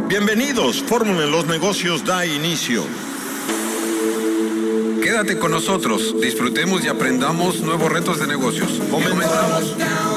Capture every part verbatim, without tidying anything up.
Bienvenidos, Fórmula en los Negocios da inicio. Quédate con nosotros, disfrutemos y aprendamos nuevos retos de negocios. Comenzamos.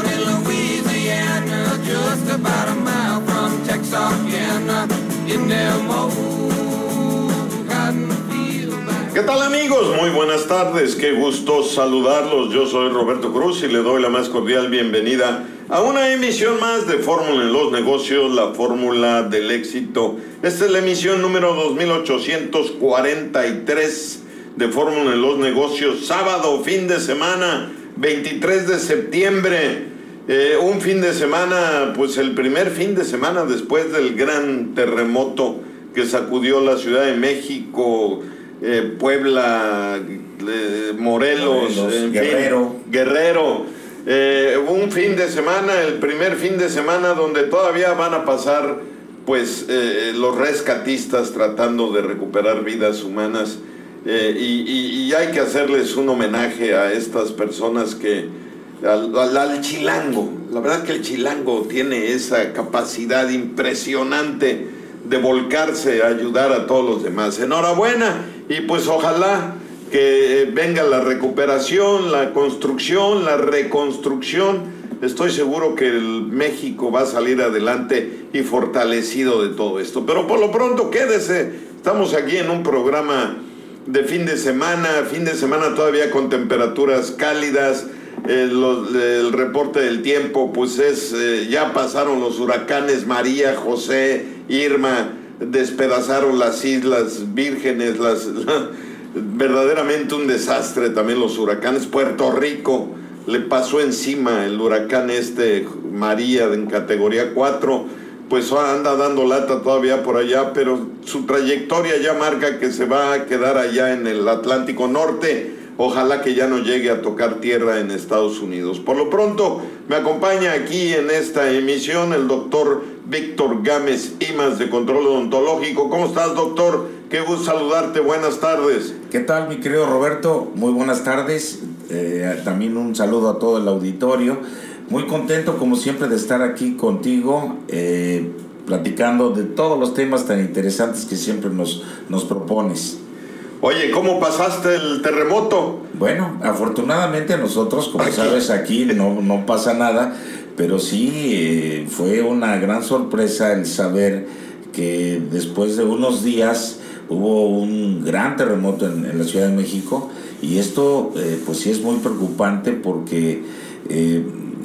¿Qué tal, amigos? Muy buenas tardes, qué gusto saludarlos. Yo soy Roberto Cruz y le doy la más cordial bienvenida a una emisión más de Fórmula en los Negocios, la fórmula del éxito. Esta es la emisión número dos mil ochocientos cuarenta y tres de Fórmula en los Negocios, sábado, fin de semana, veintitrés de septiembre. Eh, un fin de semana, pues el primer fin de semana después del gran terremoto que sacudió la Ciudad de México, eh, Puebla, eh, Morelos, Morelos en Guerrero. Fin, Guerrero. Eh, un fin de semana, el primer fin de semana donde todavía van a pasar pues eh, los rescatistas tratando de recuperar vidas humanas, eh, y, y, y hay que hacerles un homenaje a estas personas que al, al, al chilango. La verdad que el chilango tiene esa capacidad impresionante de volcarse a ayudar a todos los demás. Enhorabuena, y pues ojalá que venga la recuperación, la construcción, la reconstrucción. Estoy seguro que el México va a salir adelante y fortalecido de todo esto. Pero por lo pronto quédese, estamos aquí en un programa de fin de semana, fin de semana todavía con temperaturas cálidas. Eh, los, el reporte del tiempo pues es, eh, ya pasaron los huracanes María, José, Irma, despedazaron las Islas Vírgenes, las, la, verdaderamente un desastre también los huracanes. Puerto Rico le pasó encima el huracán este María en categoría cuatro, pues anda dando lata todavía por allá, pero su trayectoria ya marca que se va a quedar allá en el Atlántico Norte. Ojalá que ya no llegue a tocar tierra en Estados Unidos. Por lo pronto, me acompaña aquí en esta emisión el doctor Víctor Gámez Imas de Control Odontológico. ¿Cómo estás, doctor? Qué gusto saludarte. Buenas tardes. ¿Qué tal, mi querido Roberto? Muy buenas tardes. Eh, también un saludo a todo el auditorio. Muy contento, como siempre, de estar aquí contigo, eh, platicando de todos los temas tan interesantes que siempre nos, nos propones. Oye, ¿cómo pasaste el terremoto? Bueno, afortunadamente nosotros, como aquí sabes, aquí no, no pasa nada, pero sí eh, fue una gran sorpresa el saber que después de unos días hubo un gran terremoto en, en la Ciudad de México, y esto eh, pues sí es muy preocupante porque eh,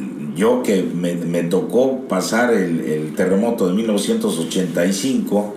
yo que me, me tocó pasar el, el terremoto de mil novecientos ochenta y cinco,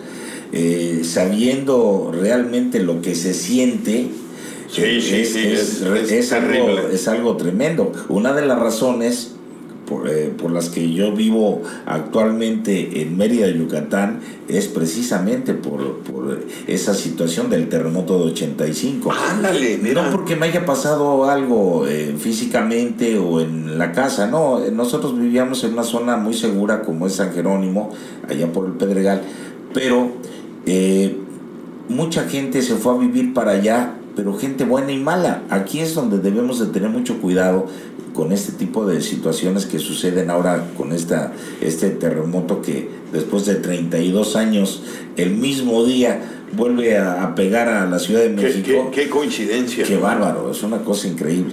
Eh, sabiendo realmente lo que se siente, sí, eh, sí, es, sí, es, es, es, es, terrible. algo, es algo tremendo. Una de las razones por, eh, por las que yo vivo actualmente en Mérida, Yucatán, es precisamente por, por esa situación del terremoto de ochenta y cinco. Ándale, mira. No porque me haya pasado algo eh, físicamente o en la casa, no. Nosotros vivíamos en una zona muy segura como es San Jerónimo, allá por el Pedregal, pero Eh, mucha gente se fue a vivir para allá, pero gente buena y mala. Aquí es donde debemos de tener mucho cuidado con este tipo de situaciones que suceden ahora con esta, este terremoto que después de treinta y dos años, el mismo día, vuelve a, a pegar a la Ciudad de México. Qué, qué, qué coincidencia. Qué bárbaro, es una cosa increíble.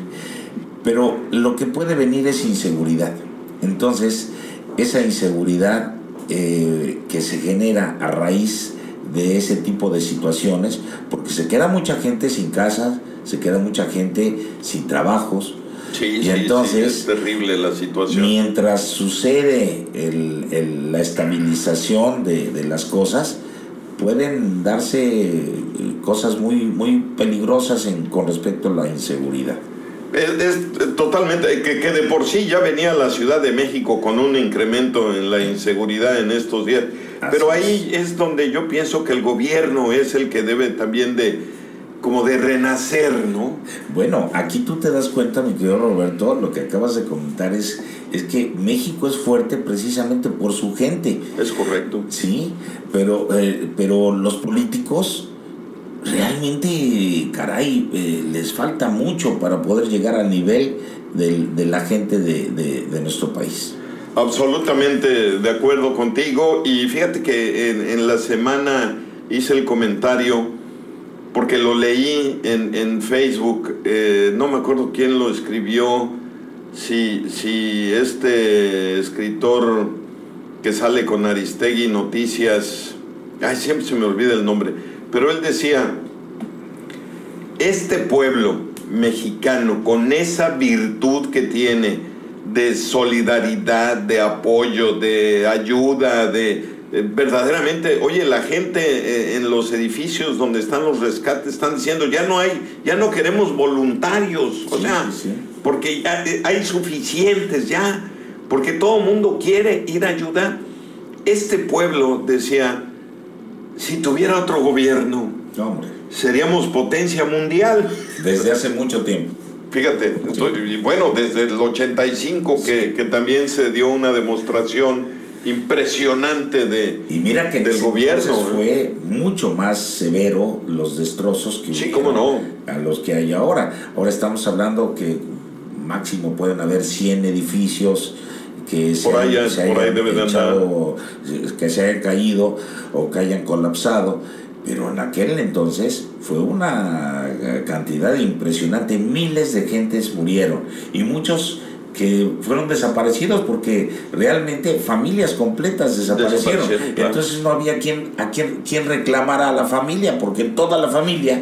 Pero lo que puede venir es inseguridad. Entonces, esa inseguridad eh, que se genera a raíz de ese tipo de situaciones, porque se queda mucha gente sin casa, se queda mucha gente sin trabajos. Sí, y sí, entonces, sí, es terrible la situación. Mientras sucede el, el, la estabilización de, de las cosas, pueden darse cosas muy, muy peligrosas en, con respecto a la inseguridad. Es, es totalmente, que, que de por sí ya venía la Ciudad de México con un incremento en la inseguridad en estos días. Así Pero ahí es. es donde yo pienso que el gobierno es el que debe también de, como de renacer, ¿no? Bueno, aquí tú te das cuenta, mi querido Roberto, lo que acabas de comentar es, es que México es fuerte precisamente por su gente. Es correcto. Sí, pero, eh, pero los políticos realmente, caray, eh, les falta mucho para poder llegar al nivel de, de la gente de, de, de nuestro país. Absolutamente de acuerdo contigo, y fíjate que en, en la semana hice el comentario porque lo leí en, en Facebook, eh, no me acuerdo quién lo escribió, si, si este escritor que sale con Aristegui Noticias, ay, siempre se me olvida el nombre, pero él decía, este pueblo mexicano con esa virtud que tiene de solidaridad, de apoyo, de ayuda, de eh, verdaderamente, oye, la gente eh, en los edificios donde están los rescates están diciendo, ya no hay, ya no queremos voluntarios, o sí, sea, sí, sí. porque ya eh, hay suficientes ya, porque todo el mundo quiere ir a ayudar. Este pueblo, decía, si tuviera otro gobierno, No, hombre. seríamos potencia mundial. Desde hace mucho tiempo. Fíjate, estoy, y bueno, desde el ochenta y cinco que, que también se dio una demostración impresionante de, y mira que del gobierno. Fue mucho más severo los destrozos que sí, cómo no. a los que hay ahora. Ahora estamos hablando que máximo pueden haber cien edificios que se, por ahí, hayan, se por ahí hayan debe de echado, que se hayan caído o que hayan colapsado. Pero en aquel entonces fue una cantidad impresionante, miles de gentes murieron y muchos que fueron desaparecidos porque realmente familias completas desaparecieron. desaparecieron claro. Entonces no había quien, a quien, quien reclamara a la familia porque toda la familia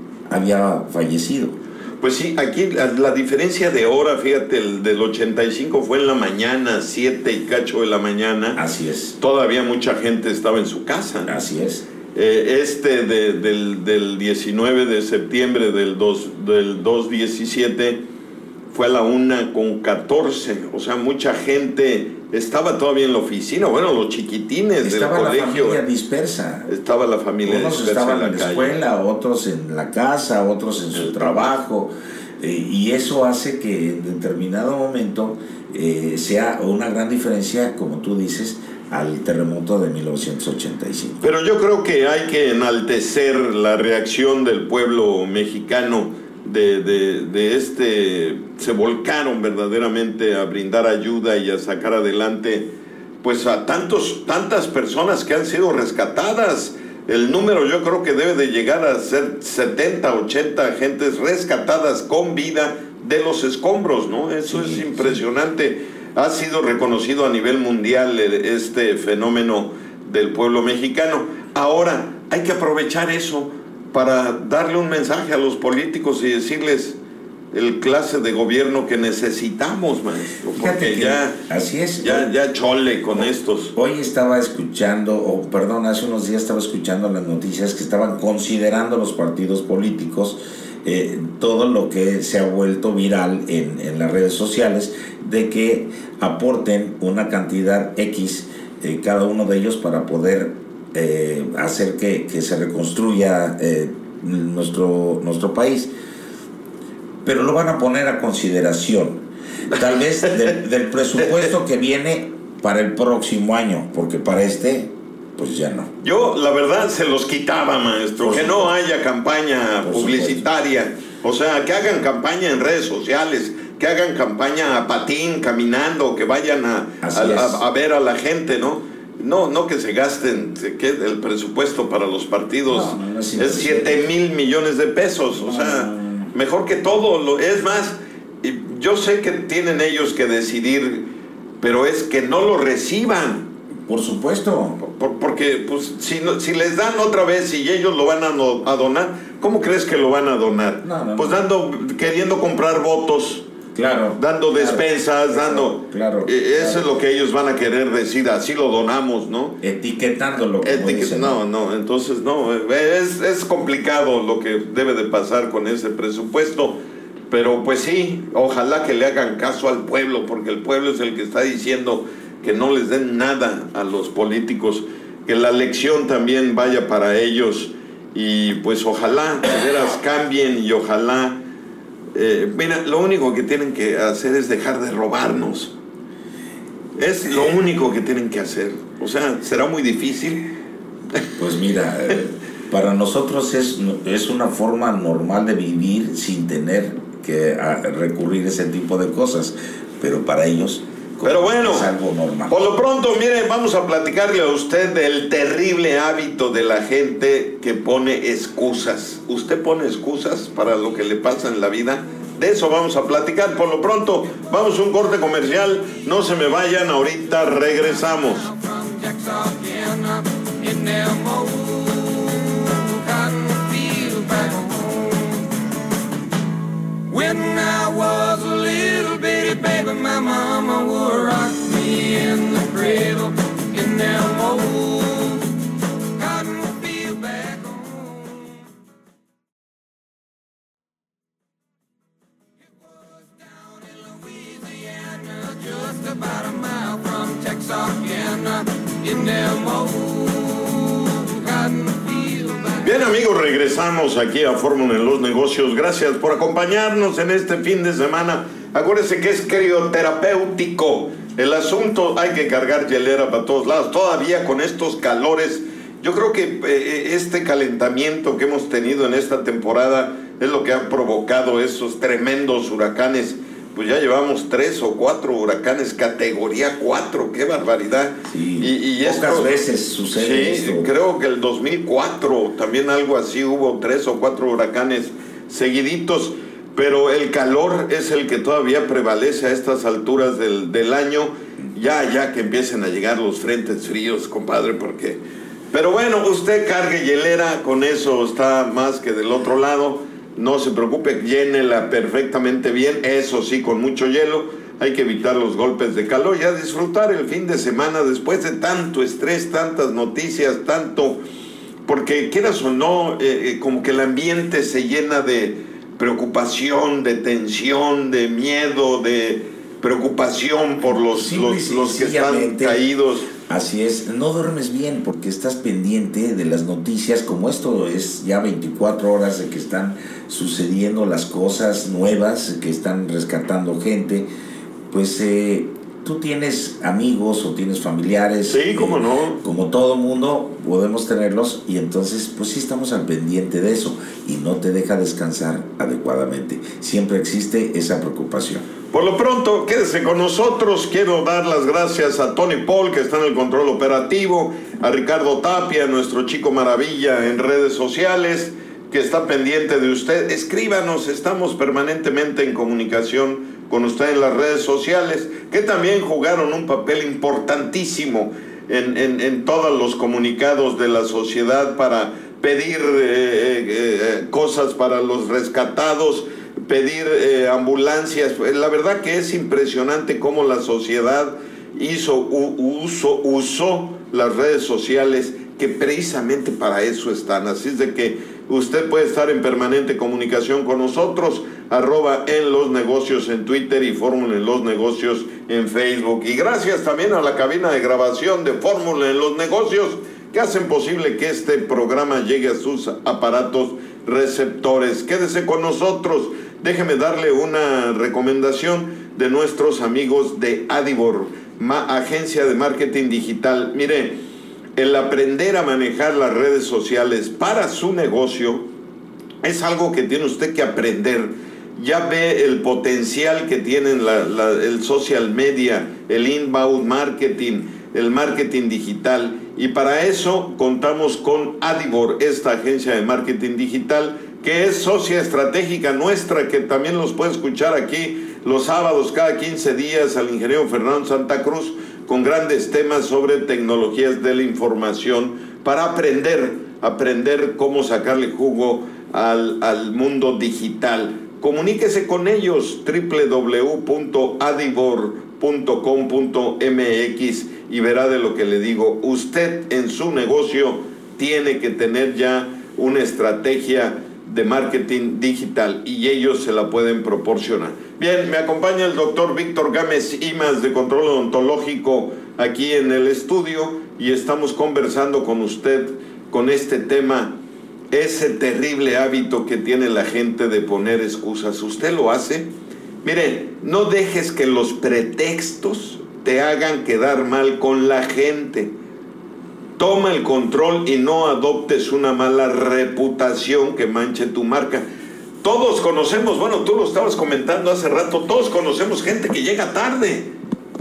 había fallecido. Pues sí, aquí la, la diferencia de hora, fíjate, el del ochenta y cinco fue en la mañana, siete y cacho de la mañana. Así es. Todavía mucha gente estaba en su casa. Así es. Eh, este de, del, del diecinueve de septiembre del, dos, del dos diecisiete fue a la una con catorce, o sea, mucha gente estaba todavía en la oficina, bueno, los chiquitines estaba del colegio. Estaba la familia dispersa. Estaba la familia Unos dispersa estaban en la, en la calle. escuela, otros en la casa, otros en su El trabajo, eh, y eso hace que en determinado momento eh, sea una gran diferencia, como tú dices, al terremoto de mil novecientos ochenta y cinco. Pero yo creo que hay que enaltecer la reacción del pueblo mexicano de, de, de este, se volcaron verdaderamente a brindar ayuda y a sacar adelante pues a tantos, tantas personas que han sido rescatadas. El número yo creo que debe de llegar a ser setenta, ochenta gentes rescatadas con vida de los escombros, ¿no? Eso sí, es impresionante. Sí. Ha sido reconocido a nivel mundial este fenómeno del pueblo mexicano. Ahora hay que aprovechar eso para darle un mensaje a los políticos y decirles el clase de gobierno que necesitamos, maestro, porque ya, así es. ya, ya chole con hoy, estos. Hoy estaba escuchando, o perdón, hace unos días estaba escuchando las noticias que estaban considerando los partidos políticos Eh, todo lo que se ha vuelto viral en, en las redes sociales, de que aporten una cantidad X eh, cada uno de ellos para poder eh, hacer que, que se reconstruya eh, nuestro, nuestro país, pero lo van a poner a consideración tal vez del, del presupuesto que viene para el próximo año, porque para este pues ya no. Yo, la verdad, se los quitaba, maestro. Por que supuesto. No haya campaña Por publicitaria. Supuesto. O sea, que hagan campaña en redes sociales, que hagan campaña a patín, caminando, que vayan a, a, a, a ver a la gente, ¿no? No, no que se gasten, que el presupuesto para los partidos no, no, no es, es siete mil millones de pesos. O no, sea, no, no. mejor que todo. Lo, es más, yo sé que tienen ellos que decidir, pero es que no lo reciban. Por supuesto. Por, porque pues si, no, si les dan otra vez y ellos lo van a, no, a donar, ¿cómo crees que lo van a donar? No, no, pues no. dando, queriendo comprar votos, claro, dando claro, despensas, claro, dando... Claro, eh, eso claro. es lo que ellos van a querer decir, así lo donamos, ¿no? Etiquetándolo. Como Etique dicen, no, no, entonces no, es, es complicado lo que debe de pasar con ese presupuesto. Pero pues sí, ojalá que le hagan caso al pueblo, porque el pueblo es el que está diciendo que no les den nada a los políticos, que la lección también vaya para ellos, y pues ojalá de veras cambien y ojalá, eh, mira, lo único que tienen que hacer es dejar de robarnos, es lo único que tienen que hacer, o sea, será muy difícil. Pues mira, eh, para nosotros es, es una forma normal de vivir sin tener que a, recurrir a ese tipo de cosas, pero para ellos, Pero bueno, es algo normal. Por lo pronto, mire, vamos a platicarle a usted del terrible hábito de la gente que pone excusas. ¿Usted pone excusas para lo que le pasa en la vida? De eso vamos a platicar. Por lo pronto, vamos a un corte comercial. No se me vayan, ahorita regresamos. When I was a little bitty baby, my mama would rock me in the cradle in them old cotton field back home. It was down in Louisiana, just about a mile from Texarkana, in them old cotton field back home. Bien, amigos, regresamos aquí a Fórmula en los Negocios. Gracias por acompañarnos en este fin de semana. Acuérdense que es crioterapéutico el asunto. Hay que cargar hielera para todos lados. Todavía con estos calores, yo creo que eh, este calentamiento que hemos tenido en esta temporada es lo que ha provocado esos tremendos huracanes. Pues ya llevamos tres o cuatro huracanes categoría cuatro, qué barbaridad. Sí, y, y pocas esto, veces sucede sí, esto. Creo que el dos mil cuatro también algo así, hubo tres o cuatro huracanes seguiditos, pero el calor es el que todavía prevalece a estas alturas del, del año, ya, ya que empiecen a llegar los frentes fríos, compadre, porque... Pero bueno, usted cargue hielera, con eso está más que del otro lado. No se preocupe, llénela perfectamente bien, eso sí, con mucho hielo. Hay que evitar los golpes de calor y a disfrutar el fin de semana después de tanto estrés, tantas noticias, tanto... Porque quieras o no, eh, como que el ambiente se llena de preocupación, de tensión, de miedo, de preocupación por los, Sí, los, sí, los que están caídos. Así es, no duermes bien porque estás pendiente de las noticias, como esto es ya veinticuatro horas de que están sucediendo las cosas nuevas, que están rescatando gente. Pues eh, tú tienes amigos o tienes familiares. Sí, cómo no. Eh, como todo mundo podemos tenerlos, y entonces pues sí estamos al pendiente de eso y no te deja descansar adecuadamente. Siempre existe esa preocupación. Por lo pronto, quédese con nosotros. Quiero dar las gracias a Tony Paul, que está en el control operativo, a Ricardo Tapia, nuestro chico maravilla en redes sociales, que está pendiente de usted. Escríbanos, estamos permanentemente en comunicación con usted en las redes sociales, que también jugaron un papel importantísimo en, en, en todos los comunicados de la sociedad para pedir eh, eh, cosas para los rescatados, pedir eh, ambulancias. La verdad que es impresionante cómo la sociedad hizo uso, usó las redes sociales, que precisamente para eso están. Así es de que usted puede estar en permanente comunicación con nosotros, arroba en los negocios en Twitter y Fórmula en los Negocios en Facebook. Y gracias también a la cabina de grabación de Fórmula en los Negocios, que hacen posible que este programa llegue a sus aparatos receptores. Quédese con nosotros. Déjeme darle una recomendación de nuestros amigos de Adibor, agencia de marketing digital. Mire, el aprender a manejar las redes sociales para su negocio es algo que tiene usted que aprender. Ya ve el potencial que tienen la, la, el social media, el inbound marketing, el marketing digital, y para eso contamos con Adibor, esta agencia de marketing digital que es socia estratégica nuestra, que también los puede escuchar aquí los sábados cada quince días al ingeniero Fernando Santa Cruz, con grandes temas sobre tecnologías de la información para aprender, aprender cómo sacarle jugo al, al mundo digital. Comuníquese con ellos, doble u doble u doble u punto adibor punto com punto m x, y verá de lo que le digo. Usted en su negocio tiene que tener ya una estrategia de marketing digital y ellos se la pueden proporcionar. Bien, me acompaña el doctor Víctor Gámez Imas de Control Odontológico aquí en el estudio y estamos conversando con usted con este tema, ese terrible hábito que tiene la gente de poner excusas. ¿Usted lo hace? Mire, no dejes que los pretextos te hagan quedar mal con la gente. Toma el control y no adoptes una mala reputación que manche tu marca. Todos conocemos, bueno, tú lo estabas comentando hace rato, todos conocemos gente que llega tarde.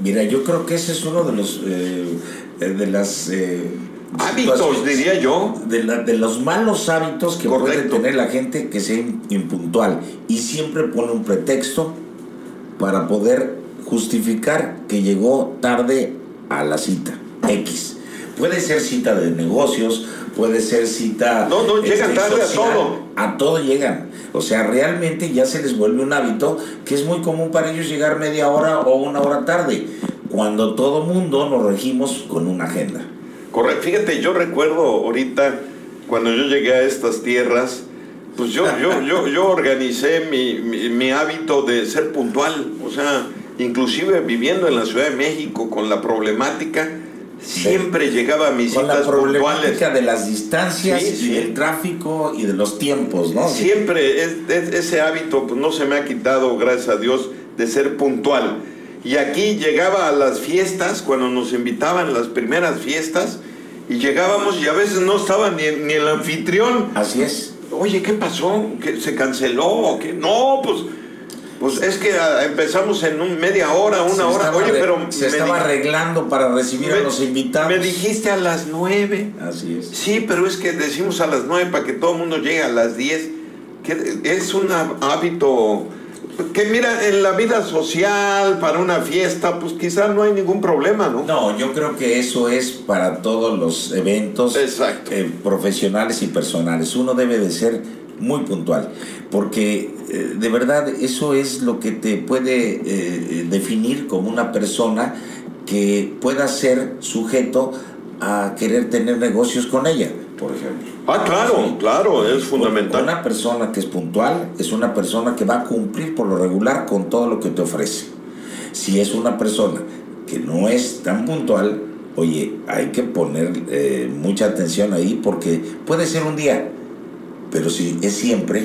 Mira, yo creo que ese es uno de los eh, de las eh, hábitos, diría yo, de, la, de los malos hábitos que Correcto. puede tener la gente, que sea impuntual y siempre pone un pretexto para poder justificar que llegó tarde a la cita X. Puede ser cita de negocios, puede ser cita... No, no, llegan tarde a todo. A todo llegan. O sea, realmente ya se les vuelve un hábito que es muy común para ellos llegar media hora o una hora tarde, cuando todo mundo nos regimos con una agenda. Correcto. Fíjate, yo recuerdo ahorita, cuando yo llegué a estas tierras, pues yo, yo, yo, yo organicé mi, mi, mi hábito de ser puntual. O sea, inclusive viviendo en la Ciudad de México con la problemática, siempre sí. llegaba a mis con citas la problemática puntuales. De las distancias, sí, sí. y del tráfico y de los tiempos, ¿no? Siempre es, es, ese hábito pues, no se me ha quitado, gracias a Dios, de ser puntual. Y aquí llegaba a las fiestas, cuando nos invitaban las primeras fiestas, y llegábamos y a veces no estaba ni, ni el anfitrión. Así es. Oye, ¿qué pasó? ¿Qué, ¿Se canceló o qué? No, pues... Pues es que empezamos en un media hora, una se hora. Oye, pero... Se estaba di... arreglando para recibir me, a los invitados. Me dijiste a las nueve. Así es. Sí, pero es que decimos a las nueve para que todo el mundo llegue a las diez. Que es un hábito que, mira, en la vida social, para una fiesta, pues quizás no hay ningún problema, ¿no? No, yo creo que eso es para todos los eventos eh, profesionales y personales. Uno debe de ser muy puntual, porque eh, de verdad eso es lo que te puede eh, definir como una persona que pueda ser sujeto a querer tener negocios con ella, por ejemplo. Ah, claro, sí. claro, es fundamental. Una persona que es puntual es una persona que va a cumplir por lo regular con todo lo que te ofrece. Si es una persona que no es tan puntual, oye, hay que poner eh, mucha atención ahí, porque puede ser un día, pero si es siempre,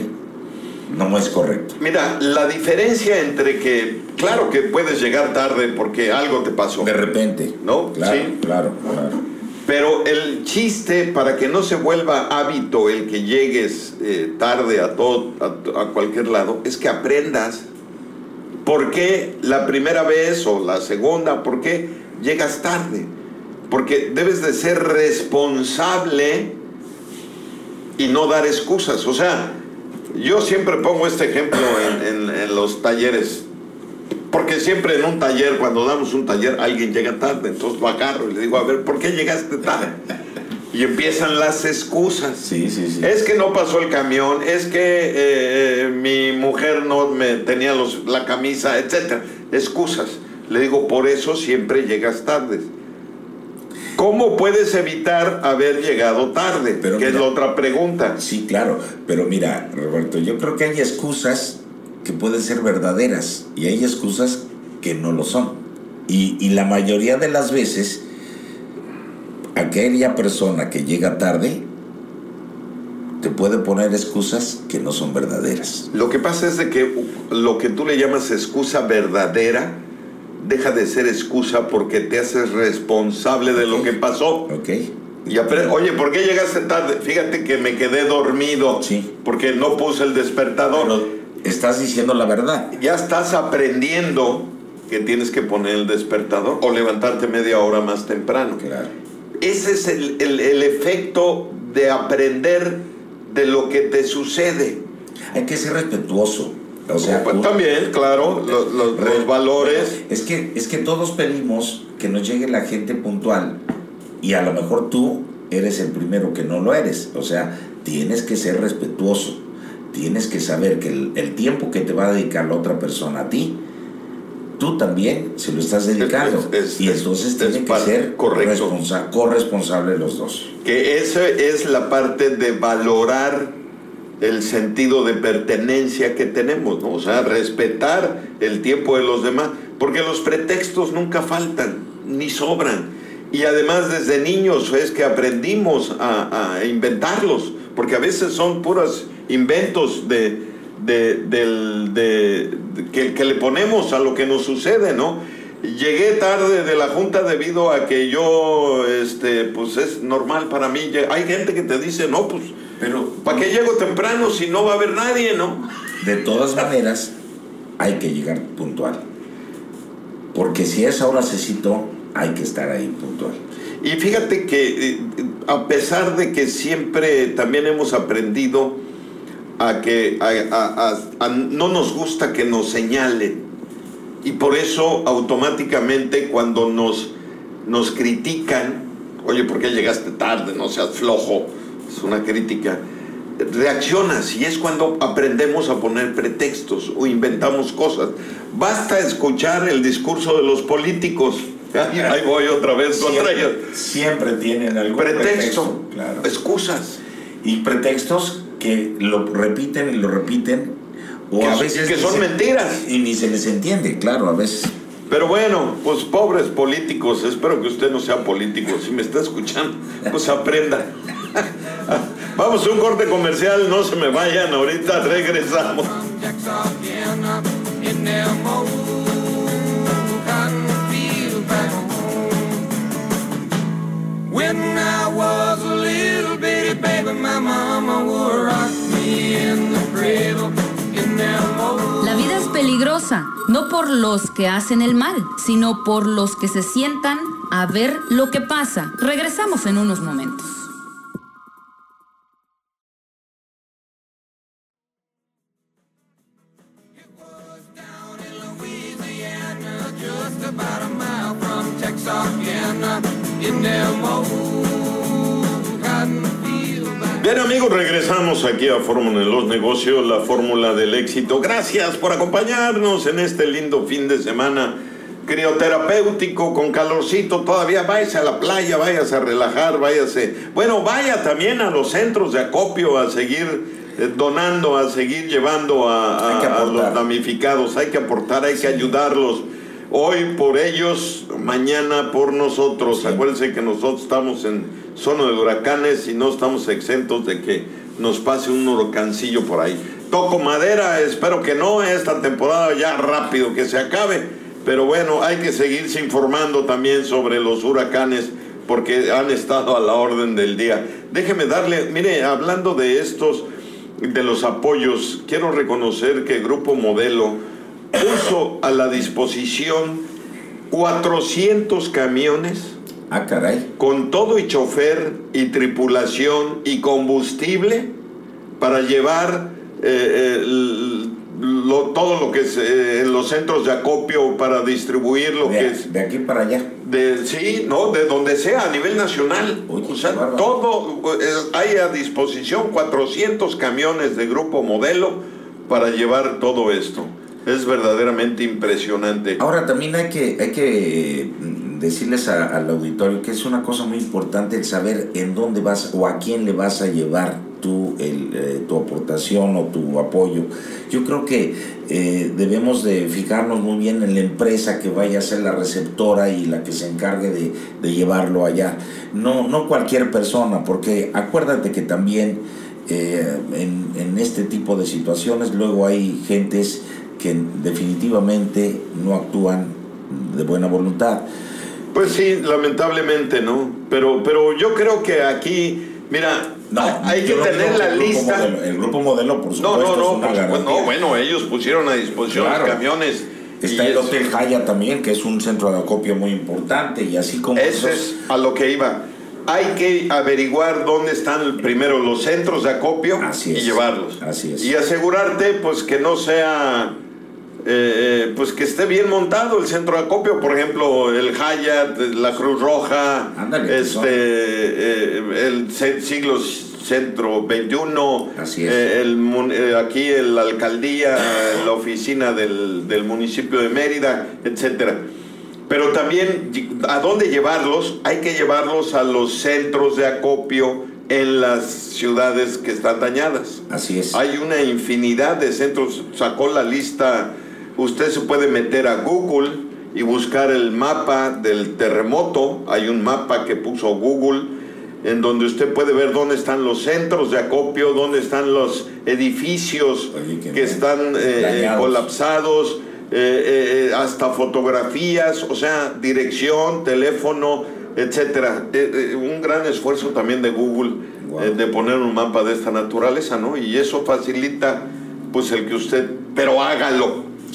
no es correcto. Mira, la diferencia entre que, claro que puedes llegar tarde porque algo te pasó. De repente. ¿No? Claro, sí. claro, claro. Pero el chiste, para que no se vuelva hábito el que llegues eh, tarde a, todo, a, a cualquier lado, es que aprendas por qué la primera vez o la segunda, por qué llegas tarde. Porque debes de ser responsable y no dar excusas. O sea, yo siempre pongo este ejemplo en, en, en los talleres, porque siempre en un taller, cuando damos un taller, alguien llega tarde, entonces lo agarro y le digo, a ver, ¿por qué llegaste tarde? Y empiezan las excusas. Sí, sí, sí. Es que no pasó el camión, es que eh, mi mujer no me tenía los, la camisa, etcétera. Excusas. Le digo, por eso siempre llegas tarde. ¿Cómo puedes evitar haber llegado tarde? Pero que mira, es la otra pregunta. Sí, claro. Pero mira, Roberto, yo creo que hay excusas que pueden ser verdaderas y hay excusas que no lo son. Y, y la mayoría de las veces, aquella persona que llega tarde te puede poner excusas que no son verdaderas. Lo que pasa es de que lo que tú le llamas excusa verdadera deja de ser excusa porque te haces responsable de okay. lo que pasó. Ok. Y apre- Oye, ¿por qué llegaste tarde? Fíjate que me quedé dormido. Sí. Porque no puse el despertador. Pero estás diciendo la verdad. Ya estás aprendiendo que tienes que poner el despertador o levantarte media hora más temprano. Claro. Ese es el, el, el efecto de aprender de lo que te sucede. Hay que ser respetuoso. O sea, pues, también, claro, los, los, los valores. Es que, es que todos pedimos que nos llegue la gente puntual y a lo mejor tú eres el primero que no lo eres. O sea, tienes que ser respetuoso. Tienes que saber que el, el tiempo que te va a dedicar la otra persona a ti, tú también se lo estás dedicando. Es, es, y entonces es, tiene es que ser corresponsa- corresponsable los dos. Que esa es la parte de valorar el sentido de pertenencia que tenemos, ¿no? O sea, respetar el tiempo de los demás, porque los pretextos nunca faltan, ni sobran. Y además desde niños es que aprendimos a, a inventarlos, porque a veces son puros inventos de, de, del, de, de que, que le ponemos a lo que nos sucede, ¿no? Llegué tarde de la junta debido a que yo, este, pues es normal para mí. Hay gente que te dice, no, pues, pero ¿para qué llego temprano si no va a haber nadie, no? De todas maneras, hay que llegar puntual. porque si a esa hora se citó, hay que estar ahí puntual. Y fíjate que eh, a pesar de que siempre también hemos aprendido a que a, a, a, a, no nos gusta que nos señalen, y por eso automáticamente cuando nos, nos critican, oye, ¿por qué llegaste tarde? No seas flojo, es una crítica, reaccionas, y es cuando aprendemos a poner pretextos o inventamos cosas. Basta escuchar el discurso de los políticos. Ahí, ahí voy otra vez contra ellos. Siempre tienen algún pretexto, pretexto, claro. Excusas. Y pretextos que lo repiten y lo repiten, o que, a veces que son se, mentiras. Y ni se les entiende, claro, a veces. Pero bueno, pues pobres políticos, espero que usted no sea político. Si me está escuchando, pues aprenda. Vamos a un corte comercial, no se me vayan, ahorita regresamos. When I was a little bitty baby, my mama would rock me in the cradle. La vida es peligrosa, no por los que hacen el mal, sino por los que se sientan a ver lo que pasa. Regresamos en unos momentos. Bien, amigos, regresamos aquí a Fórmula de los Negocios, la fórmula del éxito. Gracias por acompañarnos en este lindo fin de semana crioterapéutico con calorcito todavía. Váyase a la playa, váyase a relajar, váyase. Bueno, vaya también a los centros de acopio a seguir eh, donando, a seguir llevando a, a, a los damnificados. Hay que aportar, hay que ayudarlos. Hoy por ellos, mañana por nosotros. Sí. Acuérdense que nosotros estamos en zona de huracanes y no estamos exentos de que nos pase un huracancillo por ahí. Toco madera, espero que no, esta temporada ya rápido que se acabe. Pero bueno, hay que seguirse informando también sobre los huracanes porque han estado a la orden del día. Déjeme darle, mire, hablando de estos, de los apoyos, quiero reconocer que Grupo Modelo puso a la disposición cuatrocientos camiones. Ah, caray. Con todo y chofer y tripulación y combustible para llevar eh, el, lo, todo lo que es eh, en los centros de acopio para distribuir lo de, que es. De aquí para allá. De, sí, no, de donde sea, a nivel nacional. Oye, o sea, todo eh, hay a disposición cuatrocientos camiones de Grupo Modelo para llevar todo esto. Es verdaderamente impresionante. Ahora también hay que, hay que decirles a, al auditorio que es una cosa muy importante el saber en dónde vas o a quién le vas a llevar tu, el, eh, tu aportación o tu apoyo. Yo creo que eh, debemos de fijarnos muy bien en la empresa que vaya a ser la receptora y la que se encargue de, de llevarlo allá. No, no cualquier persona, porque acuérdate que también eh, en, en este tipo de situaciones luego hay gentes que definitivamente no actúan de buena voluntad. Pues sí, lamentablemente, ¿no? Pero, pero yo creo que aquí, mira, no, hay que tener la el lista. Modelo, el Grupo Modelo, por supuesto. No, no, no, es una por supuesto, no, bueno, ellos pusieron a disposición claro. los camiones. Está el Hotel Haya también, que es un centro de acopio muy importante, y así como eso esos... es a lo que iba. Hay que averiguar dónde están primero los centros de acopio así y es, llevarlos. Así es. Y asegurarte, pues, que no sea... Eh, pues que esté bien montado el centro de acopio, por ejemplo el Hyatt, la Cruz Roja, Ándale, este eh, el siglo centro veintiuno, así es. eh, el, eh, aquí la alcaldía, la oficina del, del municipio de Mérida, etcétera. Pero también a dónde llevarlos, hay que llevarlos a los centros de acopio en las ciudades que están dañadas. Así es. Hay una infinidad de centros, sacó la lista. Usted se puede meter a Google y buscar el mapa del terremoto. Hay un mapa que puso Google en donde usted puede ver dónde están los centros de acopio, dónde están los edificios Oye, que están eh, colapsados, eh, eh, hasta fotografías, o sea, dirección, teléfono, etcétera. Eh, eh, un gran esfuerzo también de Google wow. eh, de poner un mapa de esta naturaleza, ¿no? Y eso facilita, pues, el que usted, pero hágalo.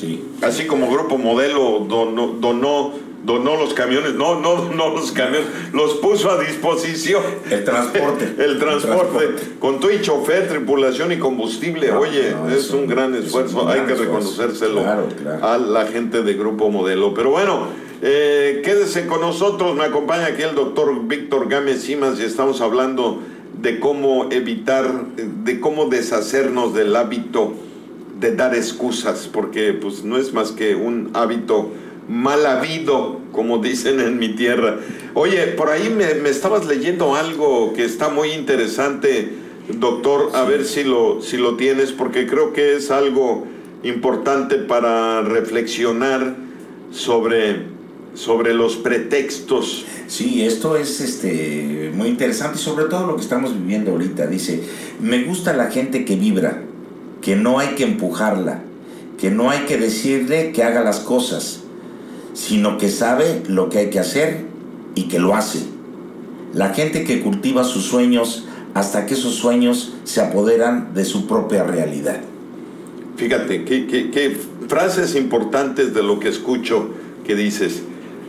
Sí. Así como Grupo Modelo donó, donó, donó los camiones, no, no donó los camiones, los puso a disposición. El transporte. El transporte, El transporte. con todo y chofer, tripulación y combustible. No, Oye, no, es es un, un- gran es esfuerzo, un hay gran que esfuerzo. reconocérselo Claro, claro. a la gente de Grupo Modelo. Pero bueno, eh, quédese con nosotros, me acompaña aquí el doctor Víctor Gámez Simas y estamos hablando de cómo evitar, de cómo deshacernos del hábito de dar excusas, porque pues no es más que un hábito mal habido, como dicen en mi tierra. Oye, por ahí me, me estabas leyendo algo que está muy interesante, doctor, a ver si lo, si lo tienes, porque creo que es algo importante para reflexionar sobre, sobre los pretextos. Sí, esto es este muy interesante, sobre todo lo que estamos viviendo ahorita. Dice, me gusta la gente que vibra, que no hay que empujarla, que no hay que decirle que haga las cosas, sino que sabe lo que hay que hacer y que lo hace. La gente que cultiva sus sueños hasta que esos sueños se apoderan de su propia realidad. Fíjate, qué, qué, qué frases importantes de lo que escucho que dices.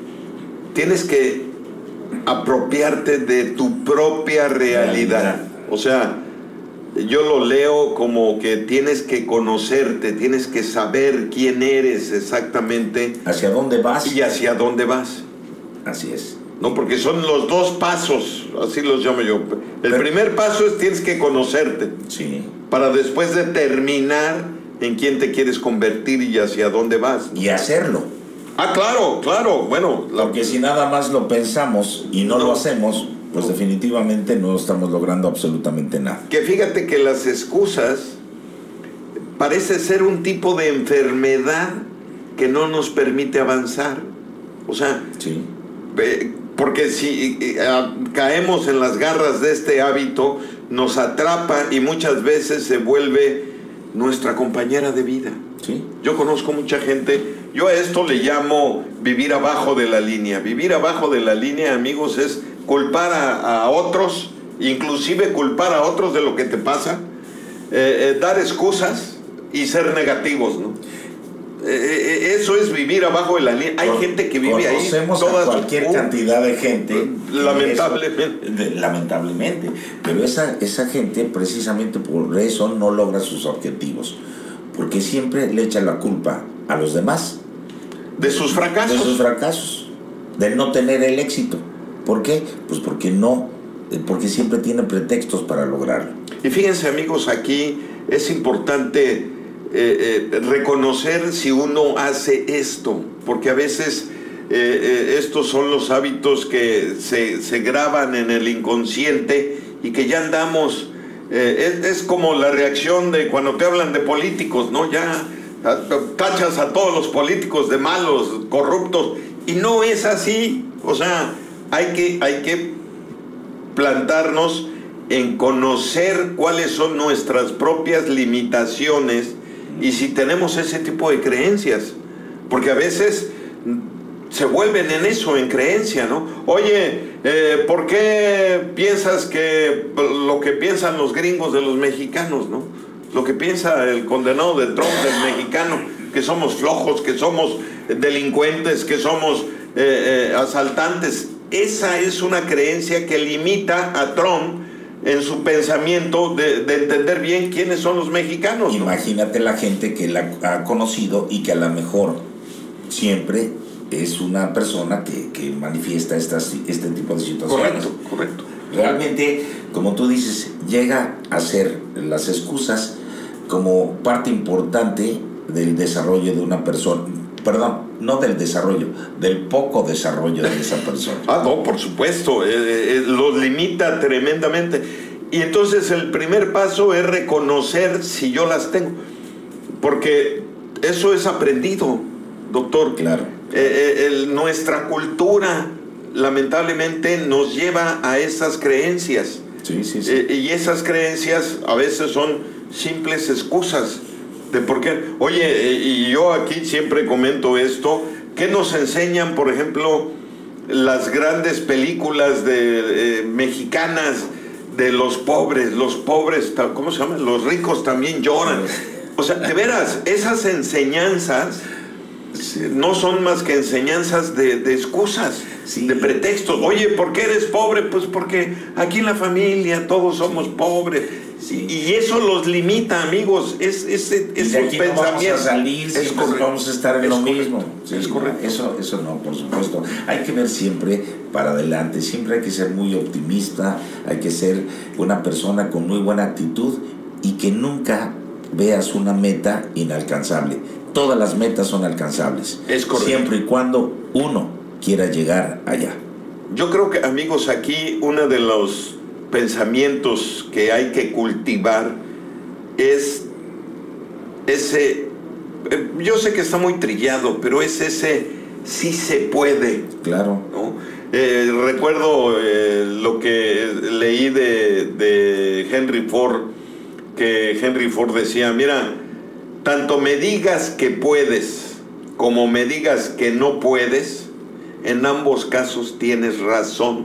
Tienes que apropiarte de tu propia realidad. Realidad. O sea, yo lo leo como que tienes que conocerte, tienes que saber quién eres exactamente ¿Hacia dónde vas? y hacia dónde vas. Así es. No, porque son los dos pasos, así los llamo yo. El Pero- primer paso es tienes que conocerte Sí. para después determinar en quién te quieres convertir y hacia dónde vas. Y hacerlo. Ah, claro, claro. Bueno, la- Porque si nada más lo pensamos y no, No. lo hacemos, pues No. definitivamente no estamos logrando absolutamente nada. que fíjate que las excusas parece ser un tipo de enfermedad que no nos permite avanzar. O sea, Sí. eh, porque si eh, ah, caemos en las garras de este hábito, nos atrapa y muchas veces se vuelve nuestra compañera de vida. Sí. Yo conozco mucha gente, yo a esto le llamo vivir abajo de la línea. Vivir abajo de la línea, amigos, es culpar a, a otros, inclusive culpar a otros de lo que te pasa, eh, eh, dar excusas y ser negativos, ¿no? Eh, eh, eso es vivir abajo de la línea. Hay Con- gente que vive ahí. Conocemos toda a su- cualquier uh, cantidad de gente. que lamentablemente. eso- de- lamentablemente. Pero esa, esa gente, precisamente por eso, no logra sus objetivos. Porque siempre le echa la culpa a los demás De sus fracasos. de sus fracasos, de no tener el éxito. ¿Por qué? Pues porque no, eh, porque siempre tienen pretextos para lograrlo. Y fíjense, amigos, aquí es importante eh, eh, reconocer si uno hace esto, porque a veces eh, eh, estos son los hábitos que se, se graban en el inconsciente y que ya andamos, eh, es, es como la reacción de cuando te hablan de políticos, ¿no? Ya a- tachas a todos los políticos de malos, corruptos, y no es así. O sea, hay que, hay que plantarnos en conocer cuáles son nuestras propias limitaciones y si tenemos ese tipo de creencias, porque a veces se vuelven en eso, en creencia, ¿no? Oye, eh, ¿por qué piensas que lo que piensan los gringos de los mexicanos, ¿no? Lo que piensa el condenado de Trump del mexicano, que somos flojos, que somos delincuentes, que somos eh, eh, asaltantes. Esa es una creencia que limita a Trump en su pensamiento de, de entender bien quiénes son los mexicanos, ¿no? Imagínate la gente que la ha conocido y que a lo mejor siempre es una persona que, que manifiesta estas, este tipo de situaciones. Correcto, correcto. Realmente, como tú dices, llega a ser las excusas como parte importante del desarrollo de una persona. Perdón, no del desarrollo, del poco desarrollo de esa persona. Ah, no, por supuesto, eh, eh, los limita tremendamente. Y entonces el primer paso es reconocer si yo las tengo, porque eso es aprendido, doctor. Claro. Eh, eh, el- nuestra cultura lamentablemente nos lleva a esas creencias. Sí, sí, sí. Eh, y esas creencias a veces son simples excusas de por qué. Oye, eh, y yo aquí siempre comento esto, ¿qué nos enseñan, por ejemplo, las grandes películas de, eh, mexicanas de los pobres? Los pobres, ta- ¿cómo se llaman? Los ricos también lloran. O sea, de veras, esas enseñanzas no son más que enseñanzas de, de excusas, sí. de pretextos. Oye, ¿por qué eres pobre? Pues porque aquí en la familia todos somos pobres. Sí. Y eso los limita, amigos. Es, es, es, y de aquí no vamos a salir, es siempre correcto. Vamos a estar en es lo correcto. mismo. Sí, es correcto. Eso, eso no, por supuesto. Hay que ver siempre para adelante. Siempre hay que ser muy optimista. Hay que ser una persona con muy buena actitud y que nunca veas una meta inalcanzable. Todas las metas son alcanzables. Es correcto. Siempre y cuando uno quiera llegar allá. Yo creo que, amigos, aquí uno de los pensamientos que hay que cultivar es ese, yo sé que está muy trillado, pero es ese sí se puede. Claro. ¿No? Eh, recuerdo eh, lo que leí de, de Henry Ford, que Henry Ford decía, mira, tanto me digas que puedes como me digas que no puedes, en ambos casos tienes razón.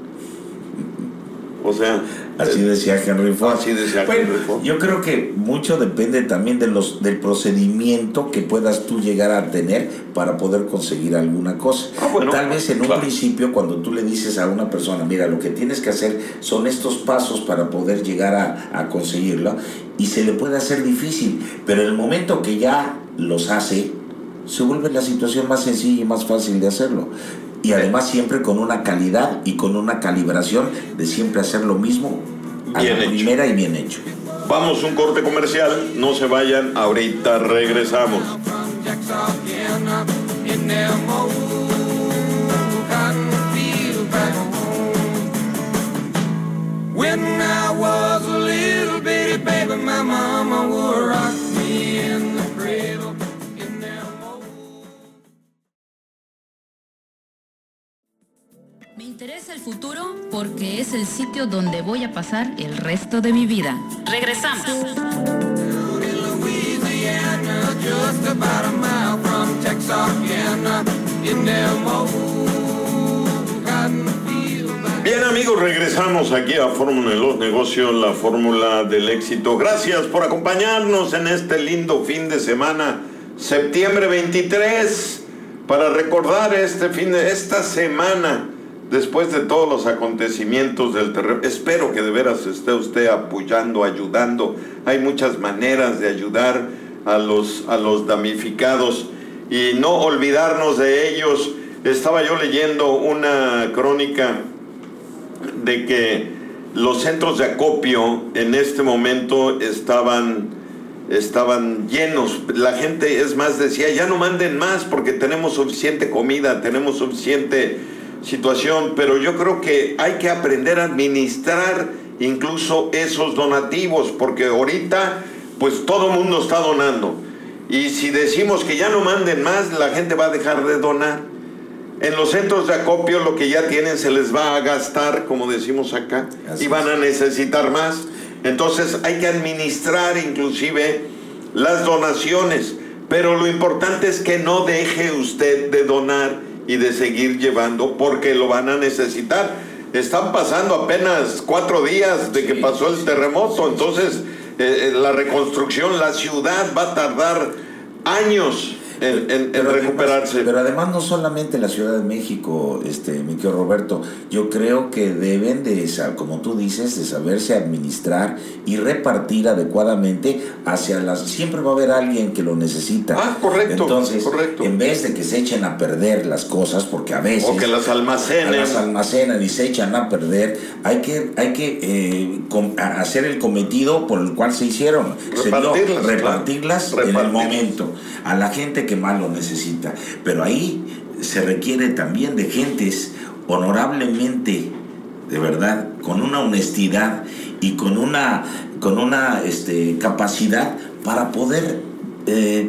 O sea, así decía Henry Ford. Así decía bueno, Henry Ford. Yo creo que mucho depende también de los del procedimiento que puedas tú llegar a tener para poder conseguir alguna cosa. Ah, bueno, Tal vez en un claro. principio, cuando tú le dices a una persona, mira, lo que tienes que hacer son estos pasos para poder llegar a, a conseguirlo, y se le puede hacer difícil, pero en el momento que ya los hace, se vuelve la situación más sencilla y más fácil de hacerlo. Y además siempre con una calidad y con una calibración de siempre hacer lo mismo a Bien la hecho. primera y bien hecho. Vamos a un corte comercial, no se vayan, ahorita regresamos. When I was a little bitty baby, my mama would rock me in the cradle. In them old... Me interesa el futuro porque es el sitio donde voy a pasar el resto de mi vida. Regresamos. In Louisiana, just about a mile from Texarkana, in them old cotton fields. Bien, amigos, regresamos aquí a Fórmula de los Negocios, la fórmula del éxito. Gracias por acompañarnos en este lindo fin de semana, septiembre veintitrés, para recordar este fin de esta semana, después de todos los acontecimientos del terremoto. Espero que de veras esté usted apoyando, ayudando. Hay muchas maneras de ayudar a los, a los damnificados y no olvidarnos de ellos. Estaba yo leyendo una crónica de que los centros de acopio en este momento estaban, estaban llenos. La gente, es más, decía, ya no manden más porque tenemos suficiente comida, tenemos suficiente situación, pero yo creo que hay que aprender a administrar incluso esos donativos, porque ahorita pues todo el mundo está donando, y si decimos que ya no manden más, la gente va a dejar de donar. En los centros de acopio lo que ya tienen se les va a gastar, como decimos acá, Así y van es. a necesitar más. Entonces hay que administrar inclusive las donaciones, pero lo importante es que no deje usted de donar y de seguir llevando, porque lo van a necesitar. Están pasando apenas cuatro días de que Sí, pasó el sí, terremoto, sí, entonces eh, la reconstrucción, la ciudad va a tardar años en, en, en Pero además- recuperarse. pero además no solamente la Ciudad de México, este, mi querido Roberto, yo creo que deben de, sa- como tú dices, de saberse administrar y repartir adecuadamente hacia las... Siempre va a haber alguien que lo necesita. Ah, correcto, Entonces, correcto. en vez de que se echen a perder las cosas, porque a veces... O que las almacenen. las almacenan y se echan a perder, hay que, hay que eh, com- a- hacer el cometido por el cual se hicieron. Se dio, Repartirlas, repartirlas claro. en el Repartirlas. momento a la gente que más lo necesita. Pero ahí se requiere también de gentes honorablemente, de verdad, con una honestidad y con una, con una este, capacidad para poder eh,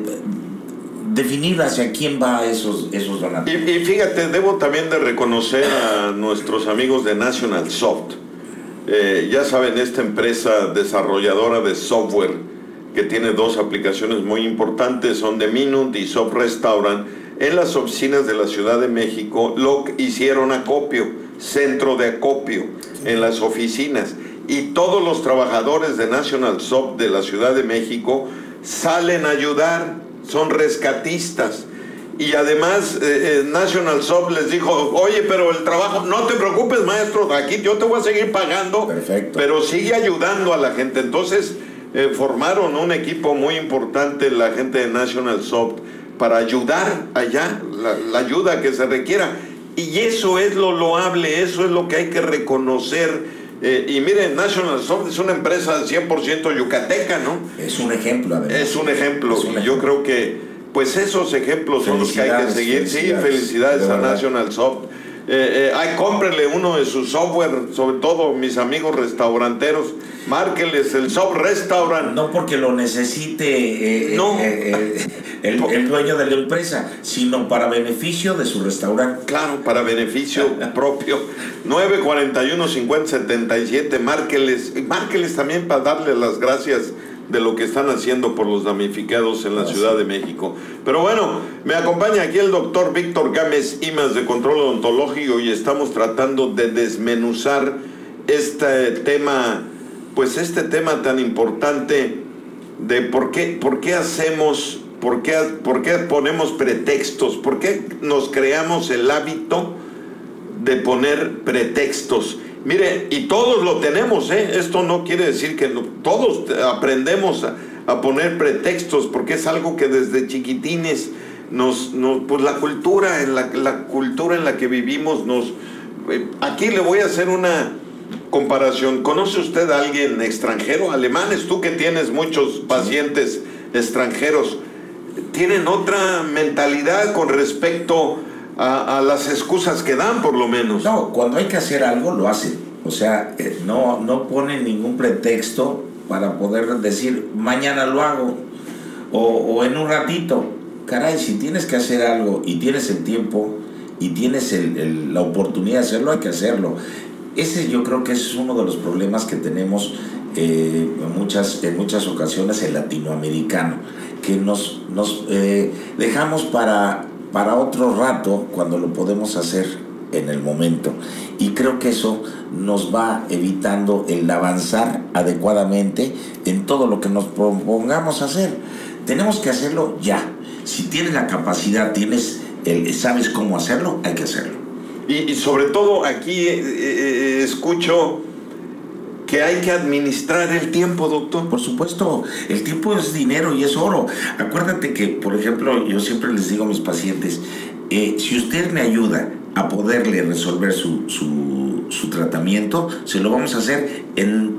definir hacia quién va esos, esos Y, donativos. y fíjate, debo también de reconocer a nuestros amigos de National Soft. Eh, ya saben, esta empresa desarrolladora de software que tiene dos aplicaciones muy importantes, son de Minute y Soft Restaurant. En las oficinas de la Ciudad de México lo hicieron acopio, centro de acopio en las oficinas. Y todos los trabajadores de National Soft de la Ciudad de México salen a ayudar, son rescatistas. Y además eh, eh, National Soft les dijo, oye, pero el trabajo, no te preocupes, maestro, aquí yo te voy a seguir pagando. Perfecto. Pero sigue ayudando a la gente. Entonces eh, formaron un equipo muy importante, la gente de National Soft, para ayudar allá, la, la ayuda que se requiera. Y eso es lo loable, eso es lo que hay que reconocer. Eh, y miren, National Soft es una empresa cien por ciento yucateca, ¿no? Es un ejemplo, además. Es un ejemplo. Es un y yo ejemplo. creo que pues esos ejemplos son los que hay que seguir. Felicidades, sí, felicidades de a verdad. National Soft. Eh, eh, ay, cómprenle uno de sus software, sobre todo mis amigos restauranteros, márquenles el Soft Restaurant. No porque lo necesite eh, No. eh, eh, el, el dueño de la empresa, sino para beneficio de su restaurante. Claro, para beneficio propio. nueve cuarenta y uno, cincuenta setenta y siete, márquenles, márquenles también para darle las gracias de lo que están haciendo por los damnificados en la Así. Ciudad de México. Pero bueno, me acompaña aquí el doctor Víctor Gámez Imas de Control Odontológico y estamos tratando de desmenuzar este tema, pues este tema tan importante de por qué, por qué hacemos, por qué, por qué ponemos pretextos, por qué nos creamos el hábito de poner pretextos. Mire, y todos lo tenemos, ¿eh? Esto no quiere decir que no, todos aprendemos a, a poner pretextos, porque es algo que desde chiquitines nos, nos pues la cultura, en la, la cultura en la que vivimos nos... Eh, aquí le voy a hacer una comparación. ¿Conoce usted a alguien extranjero? Alemanes, tú que tienes muchos pacientes extranjeros, tienen otra mentalidad con respecto A, a las excusas que dan, por lo menos. No, cuando hay que hacer algo, lo hacen. O sea, eh, no, no ponen ningún pretexto para poder decir, mañana lo hago, o, o en un ratito. Caray, si tienes que hacer algo y tienes el tiempo y tienes el, el, la oportunidad de hacerlo, hay que hacerlo. Ese yo creo que es uno de los problemas que tenemos eh, en, muchas, en muchas ocasiones el latinoamericano, que nos, nos eh, dejamos para... para otro rato cuando lo podemos hacer en el momento, y creo que eso nos va evitando el avanzar adecuadamente en todo lo que nos propongamos hacer. Tenemos que hacerlo ya. Si tienes la capacidad, tienes el, sabes cómo hacerlo, hay que hacerlo. Y, y sobre todo aquí eh, eh, escucho que hay que administrar el tiempo, doctor. Por supuesto, el tiempo es dinero y es oro. Acuérdate que, por ejemplo, yo siempre les digo a mis pacientes, eh, si usted me ayuda a poderle resolver su, su, su tratamiento, se lo vamos a hacer en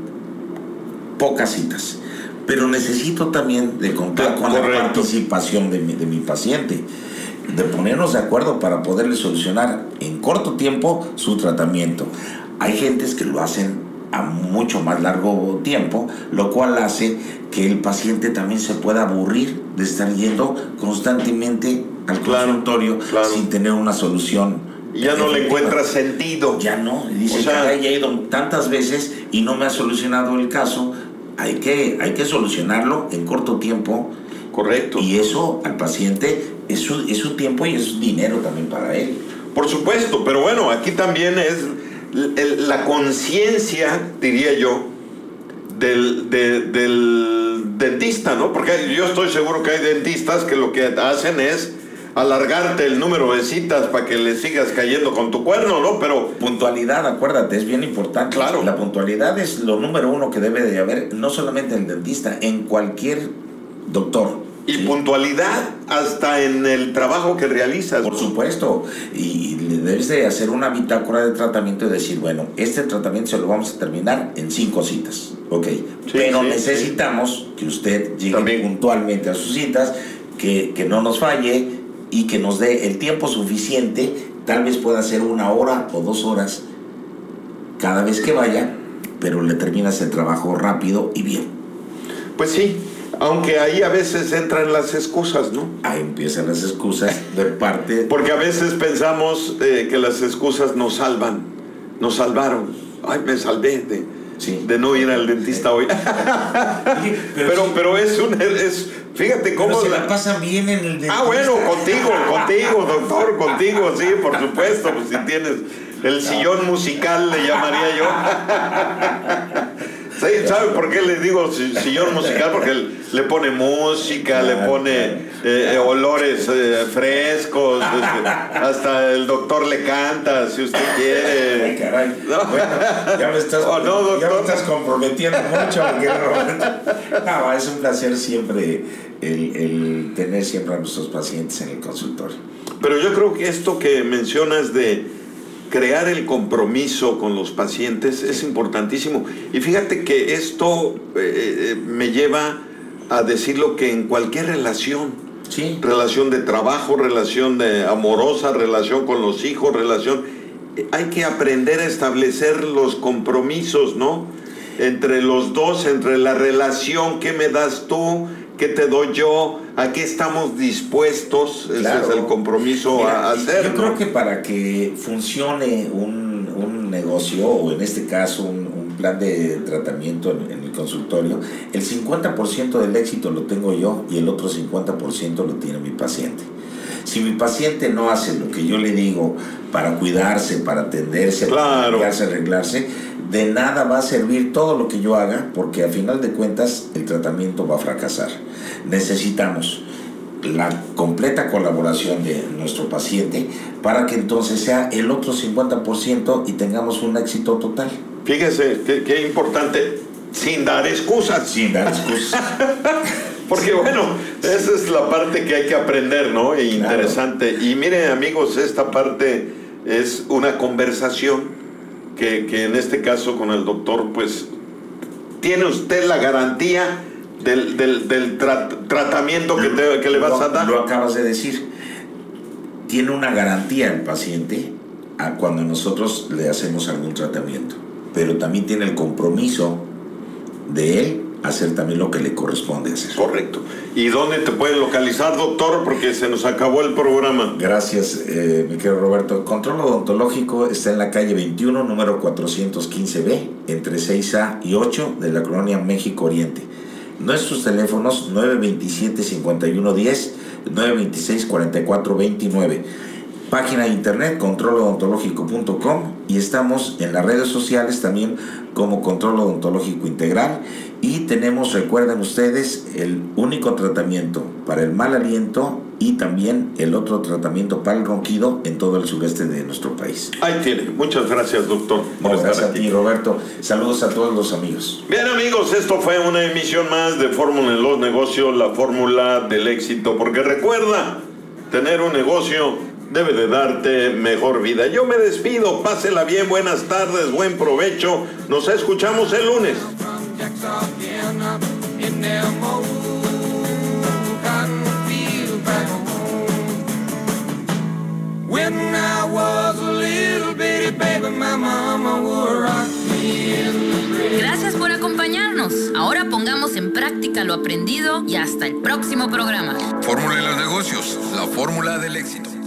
pocas citas. Pero necesito también de contar con Correcto. la participación de mi, de mi paciente, de ponernos de acuerdo para poderle solucionar en corto tiempo su tratamiento. Hay gentes que lo hacen a mucho más largo tiempo, lo cual hace que el paciente también se pueda aburrir de estar yendo constantemente al Claro, consultorio claro. sin tener una solución. Ya no le efectiva. encuentra sentido. Ya no, dice, O sea, caray, ya he ido tantas veces y no me ha solucionado el caso. Hay que, hay que solucionarlo en corto tiempo. Correcto. Y eso al paciente es su, es su tiempo y es su dinero también para él. Por supuesto, pero bueno, aquí también es el, la conciencia, diría yo, del, de, del dentista, ¿no? Porque yo estoy seguro que hay dentistas que lo que hacen es alargarte el número de citas para que le sigas cayendo con tu cuerno, ¿no? Pero puntualidad, acuérdate, es bien importante. Claro. La puntualidad es lo número uno que debe de haber, no solamente en el dentista, en cualquier doctor. y ¿sí? puntualidad hasta en el trabajo que realizas. Por supuesto, y le debes de hacer una bitácora de tratamiento y decir, bueno, este tratamiento se lo vamos a terminar en cinco citas, ok, Sí, pero sí, necesitamos que usted llegue También. puntualmente a sus citas, que, que no nos falle y que nos dé el tiempo suficiente, tal vez pueda ser una hora o dos horas cada vez que vaya, pero le terminas el trabajo rápido y bien. Pues sí, aunque ahí a veces entran las excusas, ¿no? Ahí empiezan las excusas de parte... Porque a veces pensamos eh, que las excusas nos salvan, nos salvaron. Ay, me salvé de, Sí. de no ir al dentista hoy. Oye, pero, sí, pero es un... Es, fíjate pero cómo... se la- la pasan bien en el dentista. Ah, bueno, contigo, contigo, doctor, contigo, sí, por supuesto, pues si tienes el sillón musical, le llamaría yo. Sí, ¿sabe por qué le digo sillón musical? Porque le pone música, le pone eh, olores eh, frescos, este, hasta el doctor le canta, si usted quiere. Ay, caray. No. Bueno, ya me estás, oh, no, ya me estás comprometiendo mucho. No, es un placer siempre el, el tener siempre a nuestros pacientes en el consultorio. Pero yo creo que esto que mencionas de crear el compromiso con los pacientes es importantísimo. Y fíjate que esto eh, me lleva a decirlo que en cualquier relación, sí. relación de trabajo, relación de amorosa, relación con los hijos, relación, eh, hay que aprender a establecer los compromisos, ¿no? Entre los dos, entre la relación, ¿qué me das tú? ¿Qué te doy yo? ¿A qué estamos dispuestos? Claro. Ese es el compromiso. Mira, a hacer. Yo ¿no? creo que para que funcione un, un negocio, o en este caso un, un plan de tratamiento en, en el consultorio, el cincuenta por ciento del éxito lo tengo yo y el otro cincuenta por ciento lo tiene mi paciente. Si mi paciente no hace lo que yo le digo para cuidarse, para atenderse, claro. para arreglarse, de nada va a servir todo lo que yo haga, porque a final de cuentas el tratamiento va a fracasar. Necesitamos la completa colaboración de nuestro paciente para que entonces sea el otro cincuenta por ciento y tengamos un éxito total. Fíjese, qué, qué importante, sin dar excusas. Sin dar excusas. Porque bueno, esa es la parte que hay que aprender, ¿no? E interesante. Claro. Y miren, amigos, esta parte es una conversación que, que en este caso con el doctor, pues, tiene usted la garantía del, del, del tra- tratamiento que, te, que le vas lo, a dar. Lo acabas de decir. Tiene una garantía el paciente a cuando nosotros le hacemos algún tratamiento, pero también tiene el compromiso de él hacer también lo que le corresponde hacer. Correcto. ¿Y dónde te pueden localizar, doctor? Porque se nos acabó el programa. Gracias, eh, mi querido Roberto. Control Odontológico está en la calle veintiuno, número cuatrocientos quince B, entre seis A y ocho de la colonia México Oriente. Nuestros teléfonos nueve veintisiete, cincuenta y uno diez, nueve veintiséis, cuarenta y cuatro veintinueve. Página de internet control odontológico punto com, y estamos en las redes sociales también como Control Odontológico Integral, y tenemos, recuerden ustedes, el único tratamiento para el mal aliento y también el otro tratamiento para el ronquido en todo el sureste de nuestro país. Ahí tiene. Muchas gracias, doctor, por no, estar gracias aquí. a ti, Roberto. Saludos a todos los amigos. Bien, amigos, esto fue una emisión más de Fórmula en los Negocios, la fórmula del éxito, porque recuerda, tener un negocio debe de darte mejor vida. Yo me despido, pásela bien, buenas tardes, buen provecho, nos escuchamos el lunes. Gracias por acompañarnos. Ahora pongamos en práctica lo aprendido y hasta el próximo programa. Fórmula de los negocios, la fórmula del éxito.